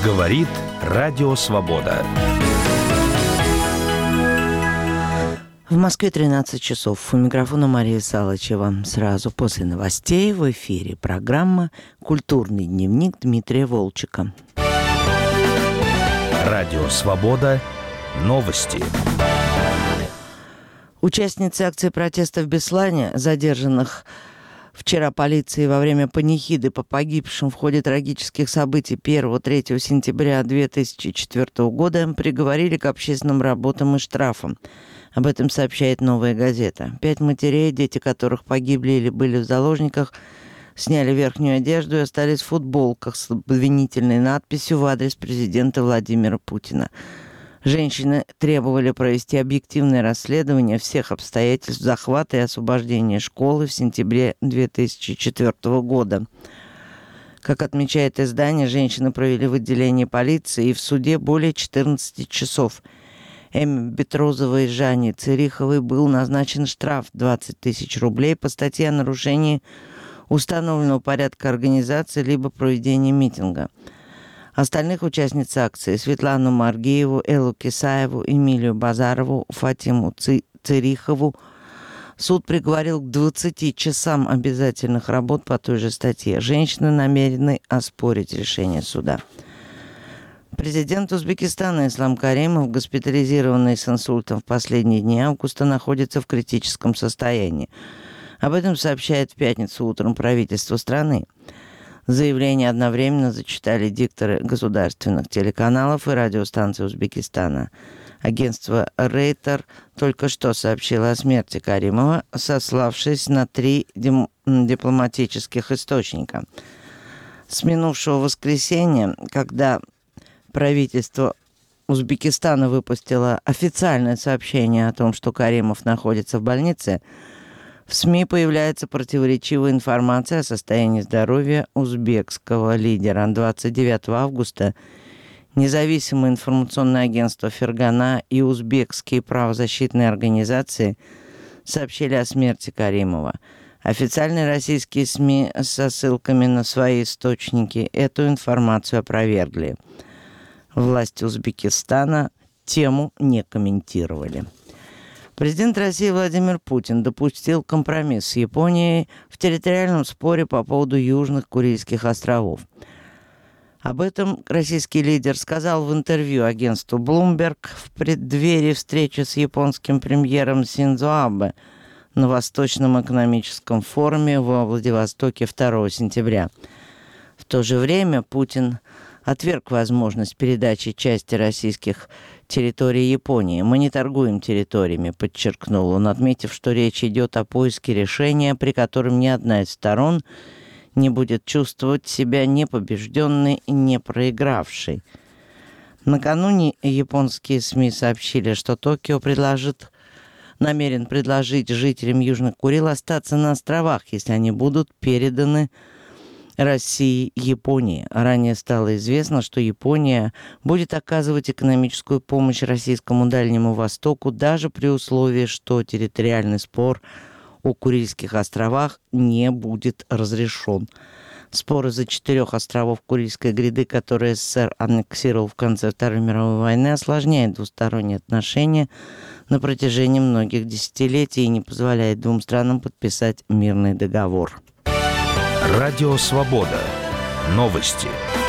Говорит Радио Свобода. В Москве 13 часов. У микрофона Мария Салычева. Сразу после новостей в эфире программа «Культурный дневник» Дмитрия Волчика. Радио Свобода. Новости. Участницы акции протеста в Беслане, задержанных вчера полицией во время панихиды по погибшим в ходе трагических событий 1-3 сентября 2004 года, приговорили к общественным работам и штрафам. Об этом сообщает «Новая газета». 5 матерей, дети которых погибли или были в заложниках, сняли верхнюю одежду и остались в футболках с обвинительной надписью в адрес президента Владимира Путина. Женщины требовали провести объективное расследование всех обстоятельств захвата и освобождения школы в сентябре 2004 года. Как отмечает издание, женщины провели в отделении полиции и в суде более 14 часов. Эмме Бетрозовой и Жанне Цериховой был назначен штраф 20 тысяч рублей по статье о нарушении установленного порядка организации либо проведения митинга. Остальных участниц акции — Светлану Маргиеву, Эллу Кисаеву, Эмилию Базарову, Фатиму Церихову — суд приговорил к 20 часам обязательных работ по той же статье. Женщины намерены оспорить решение суда. Президент Узбекистана Ислам Каримов, госпитализированный с инсультом в последние дни августа, находится в критическом состоянии. Об этом сообщает в пятницу утром правительство страны. Заявление одновременно зачитали дикторы государственных телеканалов и радиостанций Узбекистана. Агентство Рейтер только что сообщило о смерти Каримова, сославшись на 3 дипломатических источника. С минувшего воскресенья, когда правительство Узбекистана выпустило официальное сообщение о том, что Каримов находится в больнице, в СМИ появляется противоречивая информация о состоянии здоровья узбекского лидера. 29 августа независимое информационное агентство «Фергана» и узбекские правозащитные организации сообщили о смерти Каримова. Официальные российские СМИ со ссылками на свои источники эту информацию опровергли. Власти Узбекистана тему не комментировали. Президент России Владимир Путин допустил компромисс с Японией в территориальном споре по поводу Южных Курильских островов. Об этом российский лидер сказал в интервью агентству Bloomberg в преддверии встречи с японским премьером Синдзо Абе на Восточном экономическом форуме во Владивостоке 2 сентября. В то же время Путин отверг возможность передачи части российских территорий Японии. «Мы не торгуем территориями», подчеркнул он, отметив, что речь идет о поиске решения, при котором ни одна из сторон не будет чувствовать себя непобежденной и не проигравшей. Накануне японские СМИ сообщили, что Токио намерен предложить жителям Южных Курил остаться на островах, если они будут переданы России и Японии. Ранее стало известно, что Япония будет оказывать экономическую помощь российскому Дальнему Востоку даже при условии, что территориальный спор о Курильских островах не будет разрешен. Спор из-за 4 островов Курильской гряды, которые СССР аннексировал в конце Второй мировой войны, осложняет двусторонние отношения на протяжении многих десятилетий и не позволяет двум странам подписать мирный договор. Радио Свобода. Новости.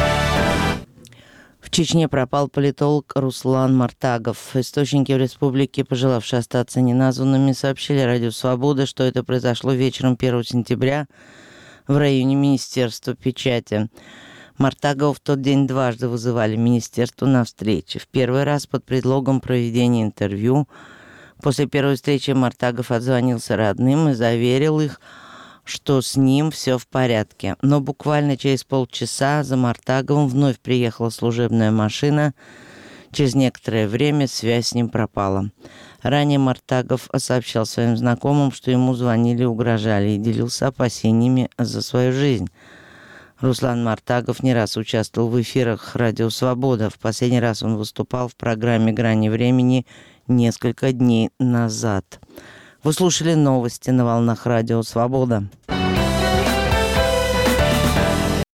В Чечне пропал политолог Руслан Мартагов. Источники в республике, пожелавшие остаться неназванными, сообщили Радио Свобода, что это произошло вечером 1 сентября в районе Министерства печати. Мартагова в тот день дважды вызывали министерство на встречи. В первый раз под предлогом проведения интервью. После первой встречи Мартагов отзвонился родным и заверил их, что с ним все в порядке. Но буквально через полчаса за Мартаговым вновь приехала служебная машина. Через некоторое время связь с ним пропала. Ранее Мартагов сообщал своим знакомым, что ему звонили и угрожали, и делился опасениями за свою жизнь. Руслан Мартагов не раз участвовал в эфирах «Радио Свобода». В последний раз он выступал в программе «Грани времени» несколько дней назад. Вы слушали новости на волнах Радио Свобода.